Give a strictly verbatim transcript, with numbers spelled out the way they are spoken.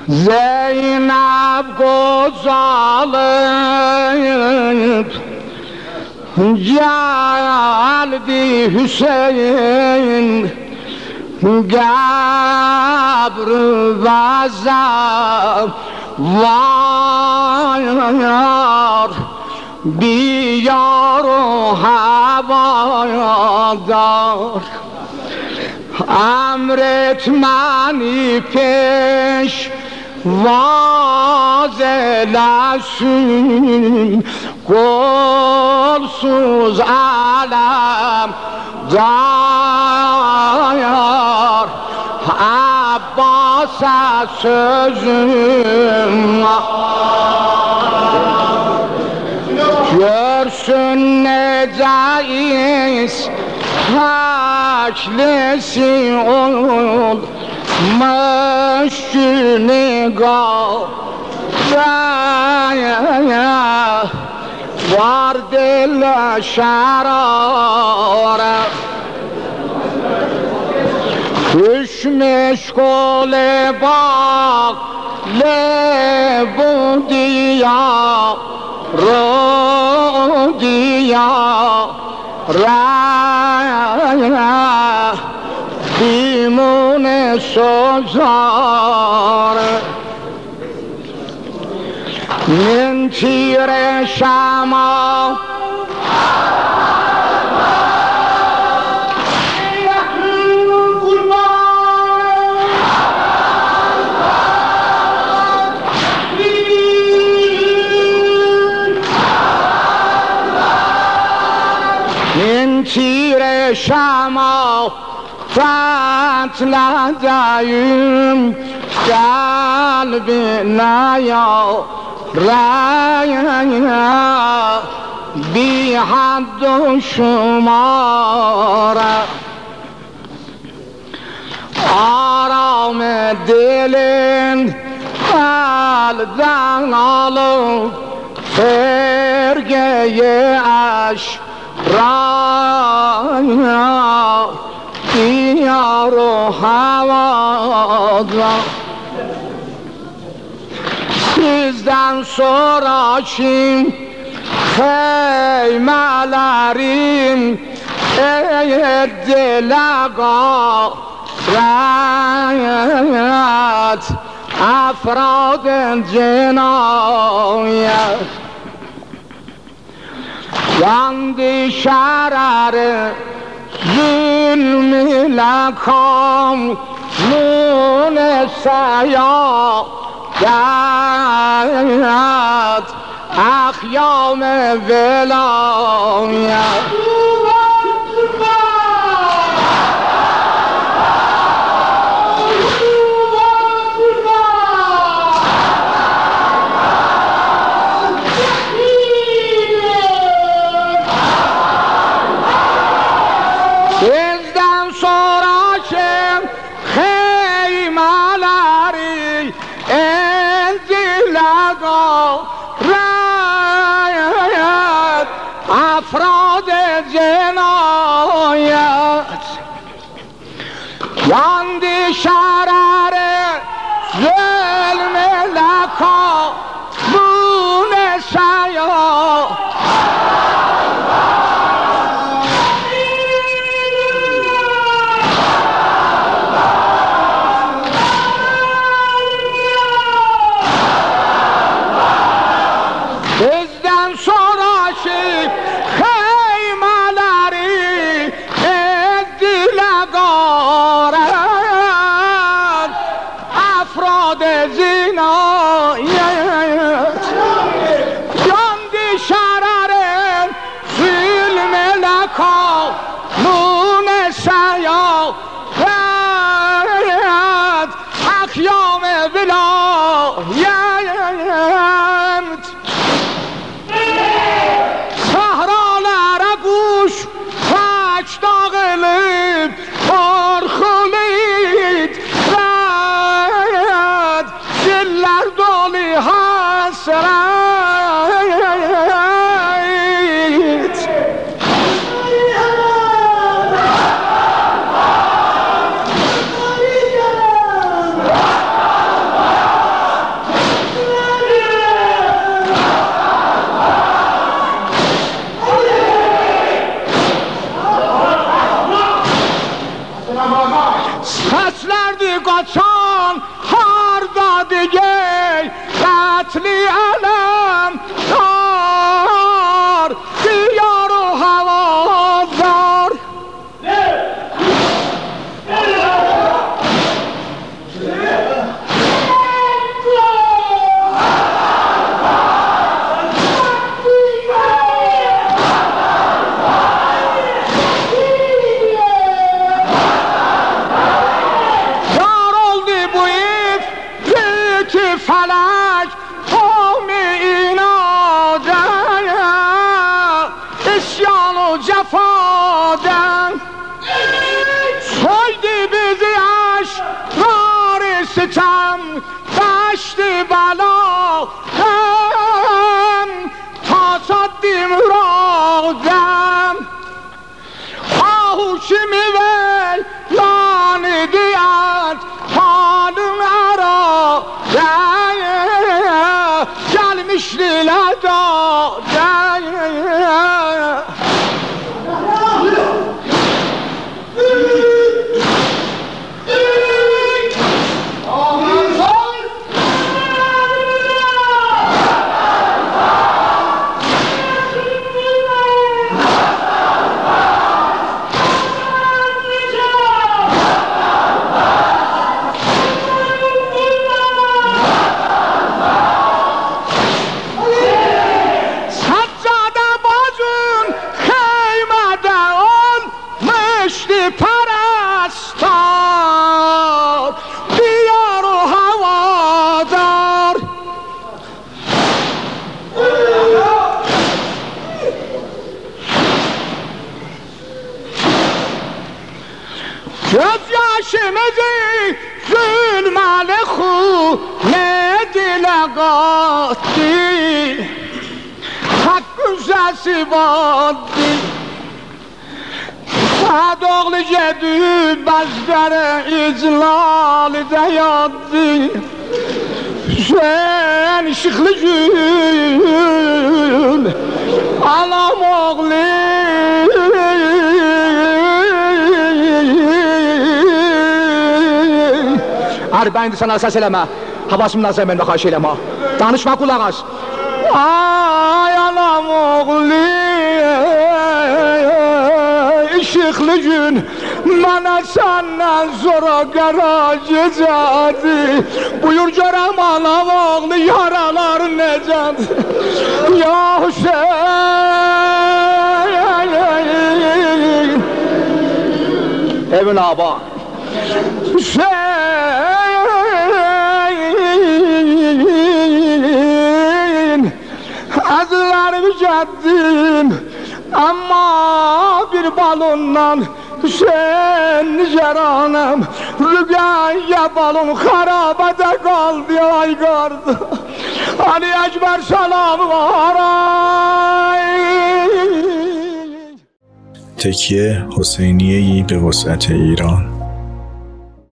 Zeynep kozalıp geldi Hüseyin Gabr-ı vazam var Biyar-ı havadar Emretmeni peş vaz eylesin Kolsuz alem dayar Abbas'a sözüm görsün necais haklisi olmuş günigara var dille şerara düşmüş kole bak lebu diyar Rodiyar Raya Bimune sozar Min tire şama تیر شما فتلدیم قلب نیا ریا بی حد و شمار آرام دلین قلبن آلو فرگه اش رaya diyar-ı havada sizden sonra kim heymelerim ettiler gayret afradın cinayet yandı şerarı zulmüyle kanun seyahat ahyam velayet bizden sonra kim heymeleri endiler gayret afrad cinayet yandı şerarı zulmüyle kanun seyahat bizden sonra şey heymeleri ettiler gayret afrad zinayet yandı şerarın zulmüyle kanun seyahat ahyam vilayet sahralara kuş kaç dağılıp korkulayıp rayet diller dolu hasret دیگه قتلی علم دار دیار و هوادار فلک قوم ایناده اسیان و جفاده سویدی بیزیش رار ستم دشت بلا هم تا صدی مرادم آهوشی میوی لانی دیت حالم ارا gelmiş lilada پرستار دیار و هوادار جز یاشمزی ظلمل خونه دلقاتی حق زسی بادی صداقل جدید بزگر اجلال دیادی sen şıklı gül alam oğlu Arba indi sana əsas eləmə havasımdan sən məndə xahiş eləmə danışma qulaq as ay alam oğlu Işıklı gün bana senden sonra garaj gecedi Buyur görem anam oğlu yaralar neced Ya Hüseyin Evin aba Hüseyin Azlarımı caddim Ama bir balondan sen niceranım Rügaya balon harabede kaldı ay gardı Ali Ekber selam var تکیه حسینیه‌ای به وسعت ایران